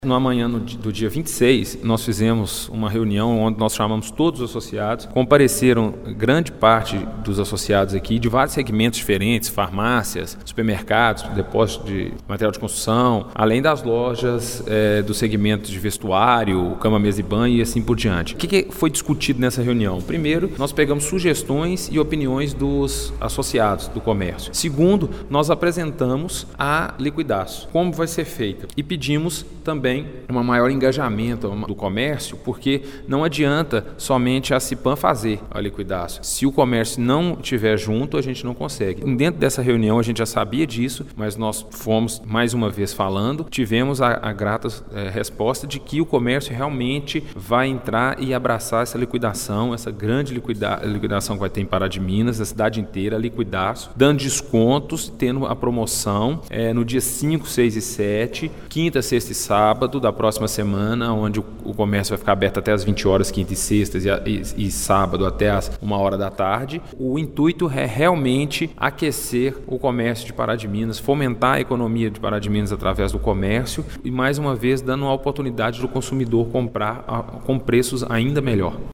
No amanhã do dia 26, nós fizemos uma reunião onde nós chamamos todos os associados. Compareceram grande parte dos associados aqui de vários segmentos diferentes, farmácias, supermercados, depósitos de material de construção, além das lojas do segmento de vestuário, cama, mesa e banho e assim por diante. O que foi discutido nessa reunião? Primeiro, nós pegamos sugestões e opiniões dos associados do comércio. Segundo, nós apresentamos a liquidação, como vai ser feita, e pedimos também um maior engajamento do comércio, porque não adianta somente a Cipan fazer a liquidação. Se o comércio não estiver junto, a gente não consegue. Dentro dessa reunião a gente já sabia disso, mas nós fomos mais uma vez falando, tivemos a grata resposta de que o comércio realmente vai entrar e abraçar essa liquidação, essa grande liquidação que vai ter em Pará de Minas, a cidade inteira, liquidação, dando descontos, tendo a promoção no dia 5, 6 e 7, quinta, sexta e sábado da próxima semana, onde o comércio vai ficar aberto até as 20 horas, quinta e sexta, e sábado até as 1 hora da tarde. O intuito é realmente aquecer o comércio de Pará de Minas, fomentar a economia de Pará de Minas através do comércio e, mais uma vez, dando a oportunidade do consumidor comprar com preços ainda melhor.